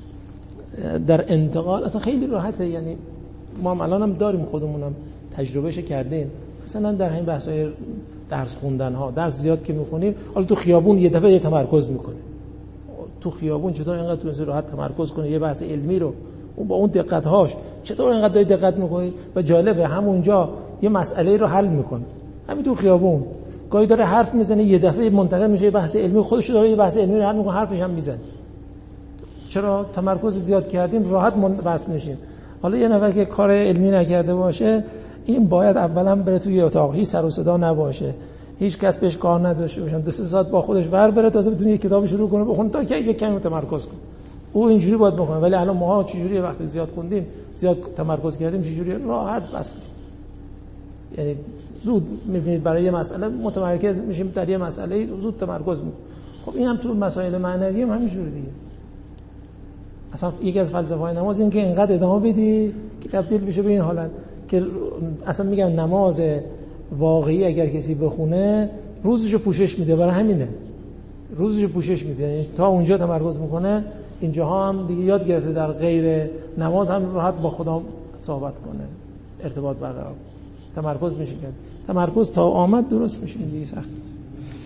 B: در انتقال اصلا خیلی راحته، یعنی ما هم الان هم داریم خودمونم تجربهش کردیم. مثلا در همین بحث‌های درس خوندن ها، درس زیاد که میخونیم، حالا تو خیابون یه دفعه تمرکز میکنه، تو خیابون چطور اینقدر تو راحت تمرکز کنه یه بحث علمی رو، اون با اون دقت‌هاش چطور اینقدر دقت میکنه و جالبه همونجا یه مسئله رو حل میکنه. همین تو خیابون گاهی داره حرف میزنه یه دفعه منتقل میشه یه بحث علمی، خودش داره یه بحث علمی رو حل میکنه، حرفش هم میزنه. چرا؟ تمرکز زیاد کردیم، راحت بس نشیم. حالا یه نفر که کار علمی نکرده باشه، این باید اولا بره توی اتاق، هیچ سر و صدا نباشه، هیچ کس بهش کار نداشته باشه، 2-3 ساعت با خودش ور بره تازه بتونه یک کتاب شروع کنه بخونه تا که یک کمی تمرکز کنه. او اینجوری باید بخونه. ولی الان ماها چجوری وقتی زیاد خوندیم، زیاد تمرکز کردیم، چجوری راحت بس، یعنی زود میبینید برای یه مسئله متمرکز میشیم، در یه مسئله زود تمرکز میکنیم. خب این هم تو مسائل معنوی هم همینجوری دیگه. اصلا یکی از فلسفه‌های نماز این که اینقدر ادامه بدی که تبدیل بشه به این حالت که اصلا میگن نماز واقعی اگر کسی بخونه روزشو پوشش میده، برای همینه روزشو پوشش میده، یعنی تا اونجا تمرکز میکنه. اینجاها هم دیگه یاد گرفته در غیر نماز هم راحت با خدا صحبت کنه، ارتباط برقرار، تمرکز میشه کرد. تمرکز تا آمد درست میشه، دیگه سخت نیست.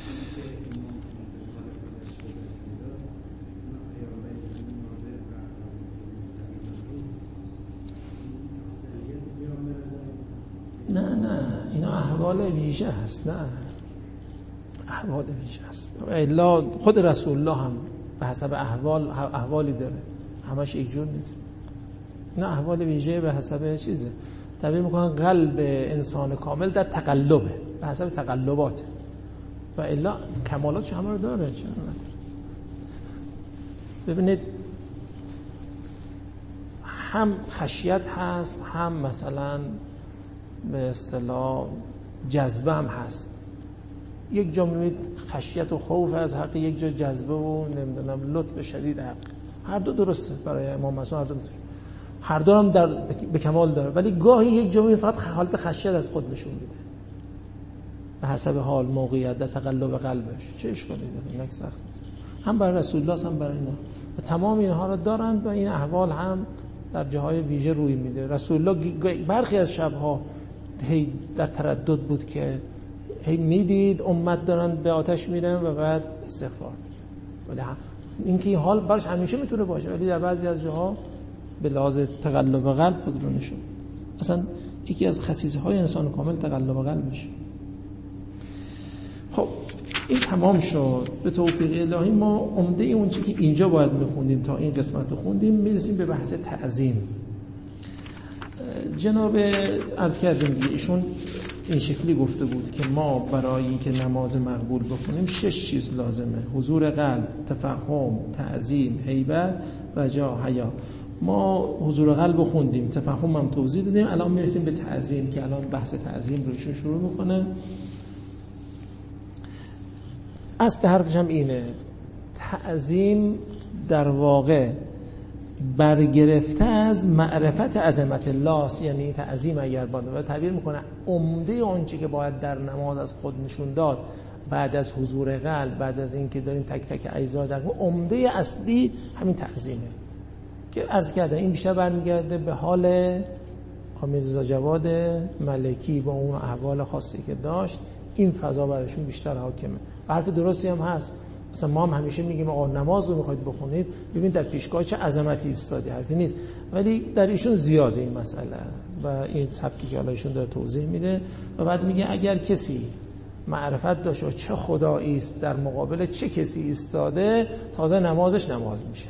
B: نه اینا احوال ویژه هست، نه احوال ویژه هست. الا خود رسول الله هم به حسب احوالی داره، همش یک جور نیست. نه احوال ویژه به حسب چیزه. تعبیر میکنن قلب انسان کامل در تقلبه، به حسب تقلباته و الا کمالاتش همه رو داره. چرا نداره؟ ببینید هم خشیت هست، هم مثلا به اصطلاح جذبه هم هست. یک جا میبینید خشیت و خوف از حق، یک جا جذبه و نمیدونم لطف شدید حق. هر دو درسته برای امام معصوم، هر دو هم به کمال داره، ولی گاهی یک جا میبینید فقط حالت خشیت از خود نشون میده به حسب حال، موقعیت، در تقلب قلبش. چه اشکالی داره؟ یک سخت هم برای رسول الله هم برای اینا و تمام اینها رو دارند و این احوال هم در جاهای ویژه روی میده. رسول الله برخی از شبها هی در تردد بود که هی میدید امت دارن به آتش میرن و بعد استغفار. ولی اینکه این حال برش همیشه میتونه باشه، ولی در بعضی از جاها به لحاظ تقلب قلب خود رو نشون. اصلا یکی از خصیصه های انسان کامل تقلب قلب میشه. خب این تمام شد. به توفیق الهی ما عمده اون چیزی که اینجا باید میخوندیم تا این قسمت رو خوندیم، میرسیم به بحث تعظیم. جناب عرض کردیم دیگه، ایشون این شکلی گفته بود که ما برای اینکه نماز مقبول بخونیم 6 چیز لازمه: حضور قلب، تفهم، تعظیم، هیبت، رجا، حیا. ما حضور قلب خوندیم، تفهم هم توضیح دادیم، الان میرسیم به تعظیم که الان بحث تعظیم رو ایشون شروع میکنه. اصل حرفش هم اینه، تعظیم در واقع برگرفته از معرفت عظمت الله است. یعنی تعظیم اگر باید تعبیر میکنه عمده اون چیزی که باید در نماز از خود نشون داد بعد از حضور قلب، بعد از این که داریم تک تک اجزا در عمده اصلی همین تعظیمه که عرض کردم. این بیشتر برمیگرده به حال آمیرزا جواد ملکی با اون احوال خاصی که داشت، این فضا براشون بیشتر حاکمه. حرف درستی هم هست. مثلا ما هم همیشه میگیم آقا نماز رو میخواید بخونید ببین در پیشگاه چه عظمتی ایستادی، حرفی نیست، ولی در ایشون زیاده این مسئله و این سبکی که حالا ایشون داره توضیح میده و بعد میگه اگر کسی معرفت داشت و چه خدایی است در مقابل چه کسی ایستاده، تازه نمازش نماز میشه.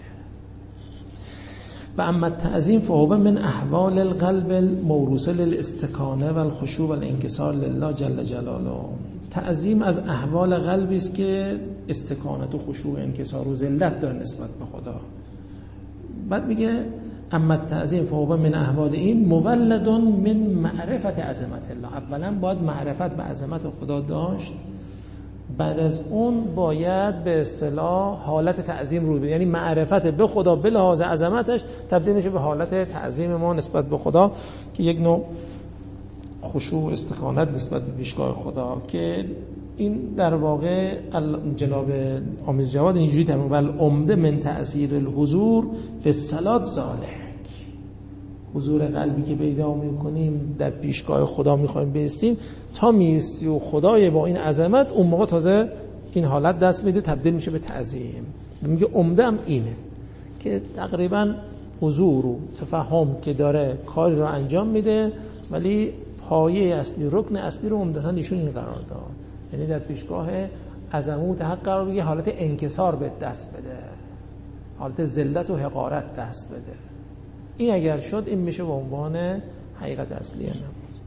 B: و اما تعظیم فهو من احوال القلب الموروثه للاستکانه و الخشوع و الانکسار لله جل جلاله. تعظیم از احوال قلبی است که استکانت و خشوع و انکسار و ذلت داره نسبت به خدا. بعد میگه اما تعظیم فهو من احوال این مولد من معرفت عظمت الله. اولا باید معرفت به عظمت خدا داشت، بعد از اون باید به اصطلاح حالت تعظیم رو بده، یعنی معرفت به خدا به لحاظ عظمتش تبدیل میشه به حالت تعظیم ما نسبت به خدا که یک نوع خشوع و استکانت نسبت به پیشگاه خدا، که این در واقع جناب آمیز جواد اینجوری تمام بل عمده من تأثیر الحضور فی الصلاة ذالک. حضور قلبی که پیدا میکنیم در پیشگاه خدا میخوایم بیستیم، تا میستی و خدای با این عظمت، اون موقع تازه این حالت دست میده تبدیل میشه به تعظیم. میگه عمده هم اینه که تقریبا حضور و تفهم که داره کاری رو انجام میده، ولی پایه اصلی رکن اصلی رو عمدتاً ایشون این قرار داد، یعنی در پیشگاه عظمت حق قرار بگیره، حالت انکسار به دست بده، حالت ذلت و حقارت دست بده. این اگر شد این میشه به عنوان حقیقت اصلی نماز.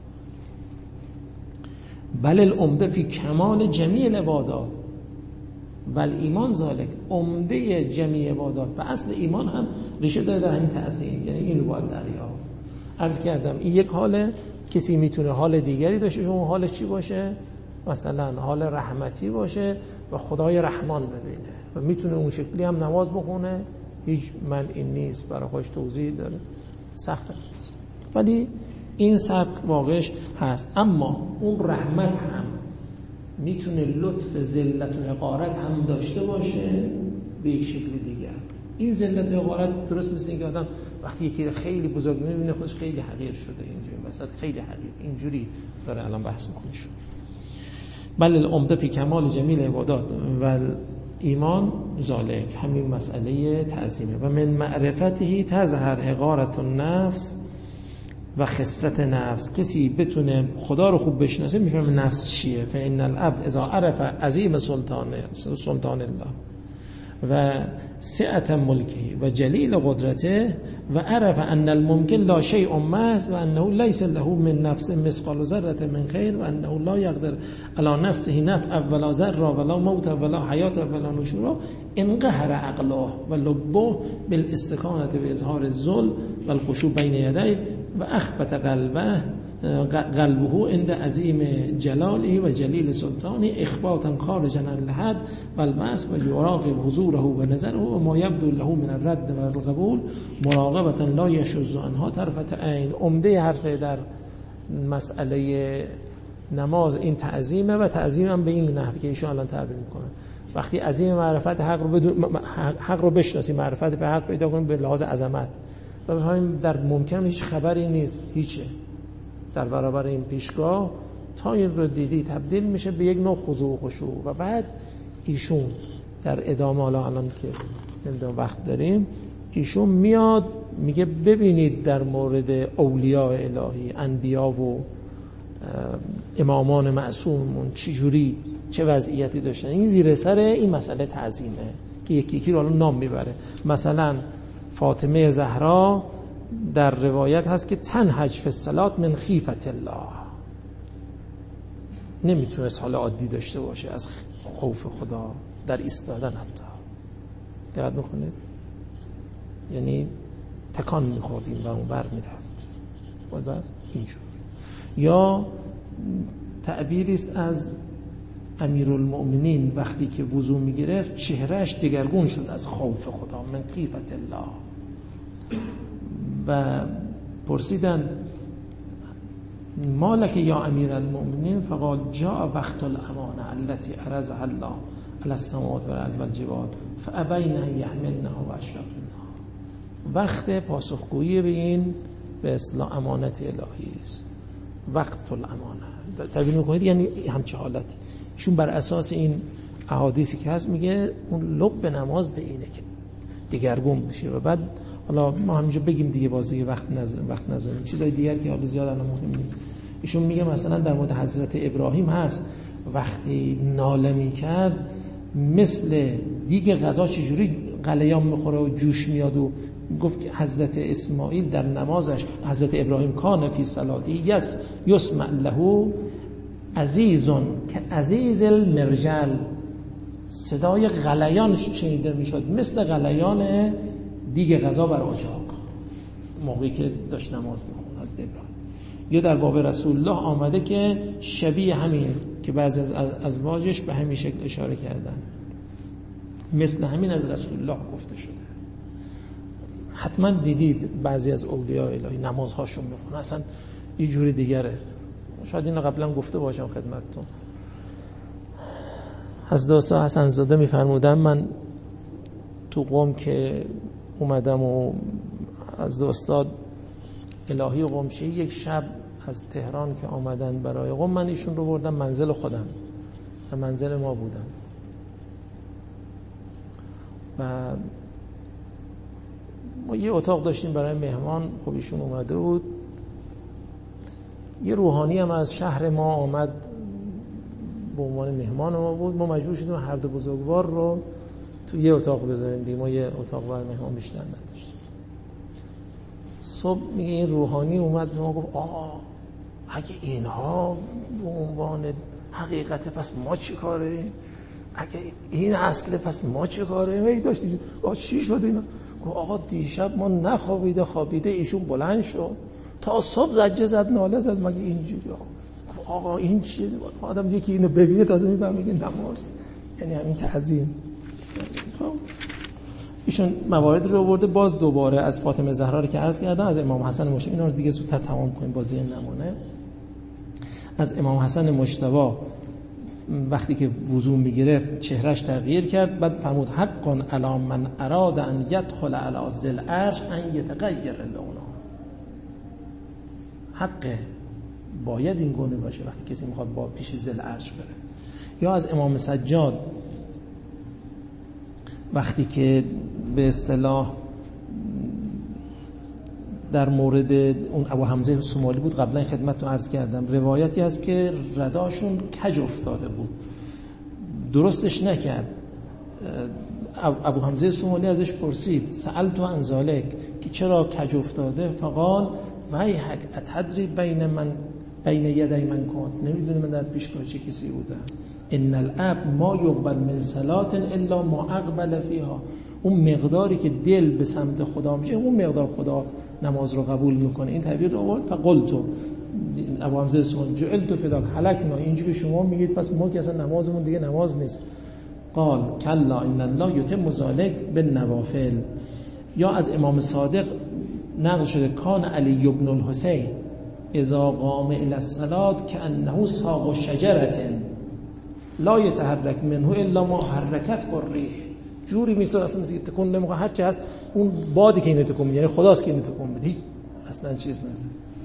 B: بل العمده فی کمال جمیع العبادات بل ایمان ذالک. عمده جمیع عبادات و اصل ایمان هم ریشه داره در همین تعظیم، یعنی این رو باید دریافت. عرض کردم این یک حاله، کسی میتونه حال دیگری داشته، اون حالش چی باشه؟ مثلا حال رحمتی باشه و خدای رحمان ببینه و میتونه اون شکلی هم نماز بخونه، هیچ منعی نیست، برای خودش توضیح داره، سخت نیست، ولی این سبک واقعش هست. اما اون رحمت هم میتونه لطف ذلت و حقارت هم داشته باشه به یک شکل دیگر. این ذلت و حقارت درست مثل اینکه آدم وقتی یکی خیلی بزرگ میبینه خودش خیلی حقیر شده، اینجوری وسط خیلی حقیر، اینجوری داره الان بحث میکنه. بل العمده فی کمال جمیل عبادات و ایمان ذالک، همین مسئله تعظیمه. و من معرفته تظهر حقارت النفس و خست نفس. کسی بتونه خدا رو خوب بشناسه میفهمه نفس چیه. فإن العبد اذا عرف عظیم سلطان الله و سعت ملکه و جلیل قدرته و عرف ان الممکن لا شیء محض و انه لیس له من نفس مثقال ذره من خیر و انه لا یقدر علی نفسه نفع ولا ضر ولا موت ولا حیات ولا نشور، انقهر عقله و لبه بالاستکانه باظهار الذل و الخشوع بین یدیه و اخبت قلبه عند عظیم جلاله و جلیل سلطانه اخباتا خارجا عن الحد و البس و یراقب حضوره و نظره و ما یبدو له من الرد و القبول مراقبتا لا یشذ عنها طرفت عین. عمده حرف در مسئله نماز این تعظیمه و تعظیم هم به این نحوی که ایشون الان تعبیر میکنن. وقتی عظیم معرفت حق رو بشناسی، معرفت به حق پیدا کنیم به لحاظ عظمت و بفهمیم در ممکن هیچ خبری نیست، هیچه در برابر این پیشگاه، تا این رو دیدی تبدیل میشه به یک نوع خضوع و خشوع. و بعد ایشون در ادامه، حالا الان که نمیدونم وقت داریم، ایشون میاد میگه ببینید در مورد اولیاء الهی، انبیا و امامان معصومون چجوری چه وضعیتی داشتن. این زیر سر این مسئله تعظیمه که یکی یکی رو الان نام میبره. مثلا فاطمه زهرا در روایت هست که تنهج فی الصلات من خیفت الله، نمیتونست حال عادی داشته باشه از خوف خدا در ایستادن. حتی دقت میکنید، یعنی تکان میخوردیم و اون بر میرفت باز اینجور. یا تعبیری است از امیرالمؤمنین وقتی که وضو میگرفت چهرهش دگرگون شد از خوف خدا، من خیفت الله. و پرسیدن مالک یا امیرالمؤمنین فقال جاء وقت الامانه التي عرضها الله على السماوات والارض والجبال فابین ان یحملنها واشفقنها. وقت پاسخگویی به این به اصطلاح امانت الهی است، وقت الامانه. تعبیر میکنید یعنی همچه حالتی. ایشون بر اساس این احادیثی که هست میگه اون لب نماز به اینه که دگرگون بشه. و بعد حالا ما همینجا بگیم دیگه، باز دیگه وقت نذاریم چیزای دیگر که حالا زیاد الان مهم نیست. ایشون میگه مثلا در مورد حضرت ابراهیم هست وقتی ناله میکرد مثل دیگه غذا چجوری قلیان میخوره و جوش میاد، و گفت که حضرت اسماعیل در نمازش، حضرت ابراهیم کان فی صلاتی یسمع له عزیزون که عزیز المرجل، صدای غلیان شنیده میشد مثل غلیان دیگه غذا بر اجاق موقعی که داشت نماز میخوند از ابراهیم. یا در باب رسول الله آمده که شبیه همین که بعضی از ازواجش به همین شکل اشاره کردن، مثل همین از رسول الله گفته شده. حتما دیدید بعضی از اولیاء الهی نمازهاشون میخونن اصلا یه جوری دیگره. شاید اینو قبلا گفته باشم خدمتتون. حضرت استاد حسن زاده میفرمودن من تو قم که اومدم و از استاد الهی قمشی یک شب از تهران که آمدن برای قم، من ایشون رو بردم منزل خودم و منزل ما بودن و ما یه اتاق داشتیم برای مهمان. خب ایشون اومده بود، یه روحانی هم از شهر ما آمد به عنوان مهمان ما بود. ما مجبور شدیم هر دو بزرگوار رو تو یه اتاق بذاریم دیگه، ما یه اتاق برای مهمان بیشتر نداشتیم. صبح میگه این روحانی اومد به ما گفت اگه اینها به عنوان حقیقت پس ما چی کاره؟ اگه این اصله پس ما چی کاره؟ ولی داشتیم چی شد اینا؟ آقا دیشب ما نخوابیده خوابیده ایشون بلند شد تا صبح زجه زد ناله زد مگه اینجوری. آقا این چیه؟ آدم یکی اینو ببینه تازه میفهمه میگه نماز یعنی همین تعظیم. خب ایشون موارد رو آورده. باز دوباره از فاطمه زهرا رو که عرض کردم، از امام حسن مجتبی، اینا رو دیگه زودتر تمام کنیم بازی نمونه. از امام حسن مجتبی وقتی که وضو میگرفت چهرهش تغییر کرد. بعد فرمود حقا علی من اراد ان یدخل علی ذل عرش ان یتغیر لونه. حقه، باید این گونه باشه وقتی کسی میخواد با پیش ذل عرش بره. یا از امام سجاد وقتی که به اصطلاح در مورد اون ابو حمزه سومالی بود، قبلا خدمتتون عرض کردم، روایتی هست که رداشون کج افتاده بود، درستش نکرد. ابو حمزه سومالی ازش پرسید سألت عن ذلک که چرا کج افتاده، فقال ویحک اتدری بین یدی من کن، نمیدونی من در پیشگاه چه کسی بودم. ان الاب ما یقبل من صلات الا ما اقبل فیها، اون مقداری که دل به سمت خدا میشه اون مقدار خدا نماز رو قبول میکنه. این تعبیر رو آورد. فقلت ابو حمزه سومالی جعلت فداک هلکنا، اینجوری شما میگید پس ما که اصلا نمازمون دیگه نماز نیست. قال کلا ان الله یتم ذلک بالنوافل. یا از امام صادق نقل شده کان علی بن الحسین اذا قام الى الصلاه كانه ساق شجره لا يتحرك منه الا ما حرکت الريح، جوری میسه اصلا مثل تکون نمیکنه، هر چی هست اون بادی که اینو تکون میده، یعنی خداست که اینو تکون میده، اصلا چیز نداره.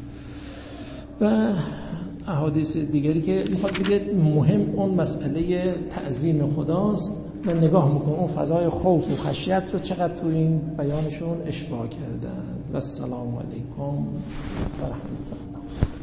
B: و احادیث دیگری که میخواد بگه مهم اون مسئله تعظیم خداست و نگاه میکنه اون فضای خوف و خشیت رو چقدر تو این بیانشون اشباع کردن. و السلام علیکم و رحمت الله.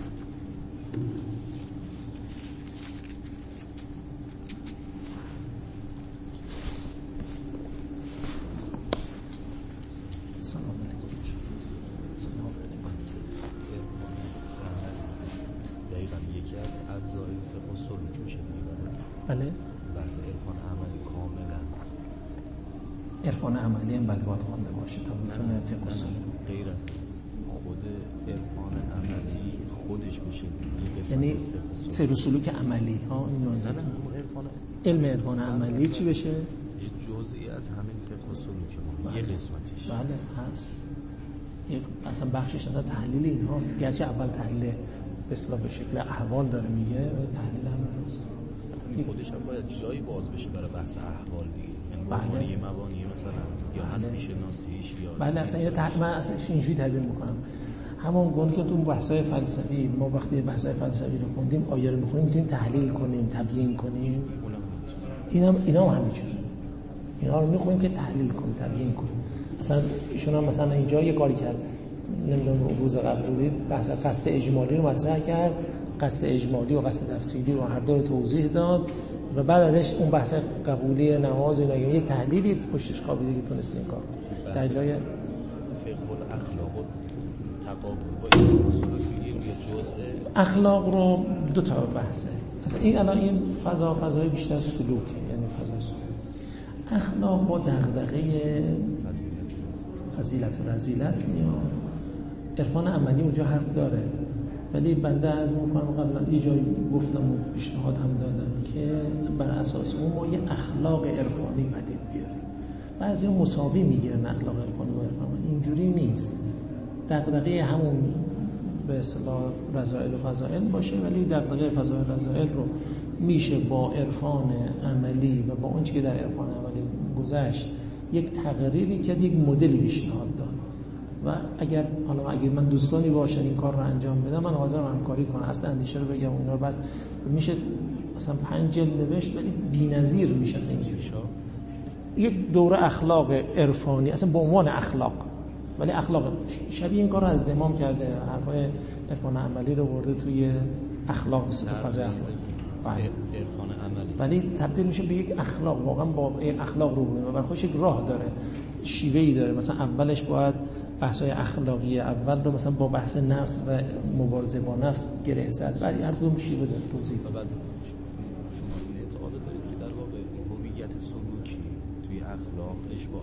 B: بله
C: بحث عرفان عملی کاملا
B: عرفان عملی هم بله باید خونده باشه تا میتونه فقه اصول
C: غیر از خود عرفان عملی خودش بشه،
B: یعنی سیر و سلوک عملی ها این نوعیه علم عرفان عملی چی بشه؟
C: یه جزئی از همین فقه اصول که یه قسمتیش
B: بله هست، اصلا بخشش اصلا تحلیل این هاست، گرچه اول تحلیل به اصطلاح به شکل احوال داره میگه و تحلیل هم هست.
C: خودش هم باید جایی باز بشه برای بحث احوال دیگه، یعنی
B: بله.
C: یه مبانی مثلا یا هستی شناسیش یا
B: بله اصلا من اصلا اینجوری تعبیر میکنم، همون گونه که تو بحث‌های فلسفی ما وقتی بحث‌های فلسفی رو خوندیم آیه رو می‌خونیم میتونیم تحلیل کنیم تبیین کنیم، اینا هم همین چیزه، اینا رو می‌خونیم که تحلیل کنیم تبیین کنیم. اصلا ایشون هم مثلا اینجا یه کاری کرد، نمیدونم روز قبل بودید بحث قصد اجمالی رو مطرح کرد، قصد اجمالی و قصد تفصیلی و هر دو رو توضیح داد و بعد ازش اون بحث قبولی نماز اینا یه تحلیلی پشتش خوابیده که تونست این کار کنه. تحلیلای
C: فقه الاخلاق و تقابل با این اصول بگیم یا جزء
B: اخلاق رو دو تا بحثه. اصلا این الان این فضای بیشتر سلوکه، یعنی فضای سلوک. اخلاق با دغدغه فضیلت و رذیلت میاد. عرفان عملی اونجا حرف داره، ولی بنده عرض میکنم قبلا یه جایی گفتم و پیشنهاد هم دادم که بر اساس اون ما یه اخلاق عرفانی پدید بیاریم. بعضی مساوی میگیرن اخلاق عرفانی با عرفان، اینجوری نیست. دغدغه همون به اصطلاح رذائل و فضائل باشه، ولی دغدغه فضائل و رذائل رو میشه با عرفان عملی و با اون چیزی که در عرفان عملی گذشت یک تغییری که یک مدلی پیشنهاد داد و اگر من دوستانی باشن این کار رو انجام بدم من حاضرم همکاری کنم، اصلا اندیشه رو بگم اونا رو، بس میشه مثلا 5 جلد نوشت ولی بی‌نظیر میشه اصلا یک دوره اخلاق عرفانی اصلا با عنوان اخلاق، ولی اخلاق شبیه این کار رو از امام کرده، حرفای عرفان عملی رو برده توی اخلاق فضای اخلاق
C: عرفان عملی،
B: ولی تبدیل میشه به یک اخلاق، واقعا با این اخلاق رو برده و خودش یک راه داره، شیوهی داره. مثلا اولش باید بحث‌های اخلاقی اول رو مثلا با بحث نفس و مبارزه با نفس گره زد، ولی هر کدوم شیوه داره توضیح.
C: و بعد شما اعتقاد دارید که در واقع هویت سلوکی توی اخلاق اشباع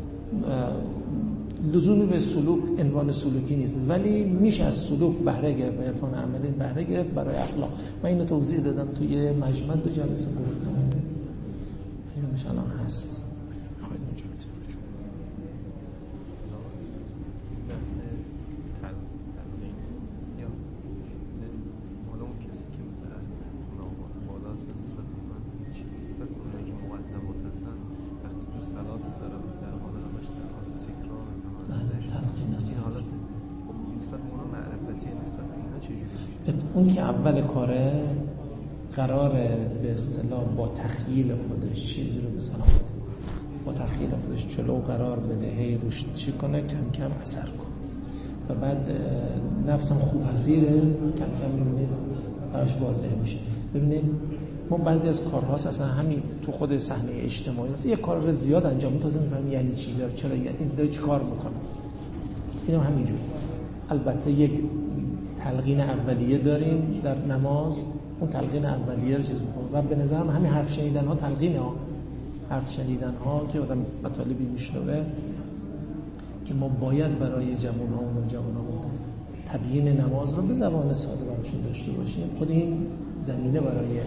C: نشد؟
B: لزومی به سلوک عنوان سلوکی نیست، ولی میشه از سلوک بهره گرفت، عرفان عملی بهره گرفت برای اخلاق. من اینو توضیح دادم توی مجمع 2 جلسه گفتم، اینو میشه الان هست خواهید اونجا اون که اول کاره قراره به اصطلاح با تخیل خودش چیزی رو مثلا با تخیل خودش جلو قرار بده، هی روش چی کنه، کم کم اثر کنه و بعد نفسم خوب پذیره، کم کم میبینید براش واضح میشه. ببینید ما بعضی از کارهاست اصلا همین تو خود صحنه اجتماعی مثلا یه کار زیاد انجام میدیم تازه میفهمیم یعنی چی، چرا یعنی داره چی کار میکنه. اینم همینجور. البته یک تلقین اولیه داریم در نماز، اون تلقین اولیه رو چیز میکنه و به نظرم همین حرف شنیدن ها تلقینه ها، حرف شنیدن ها که آدم مطالبی میشنوه که ما باید برای جوان‌هامون و جوانامون تبیین نماز رو به زبان ساده براشون داشته باشیم. خود این زمینه برای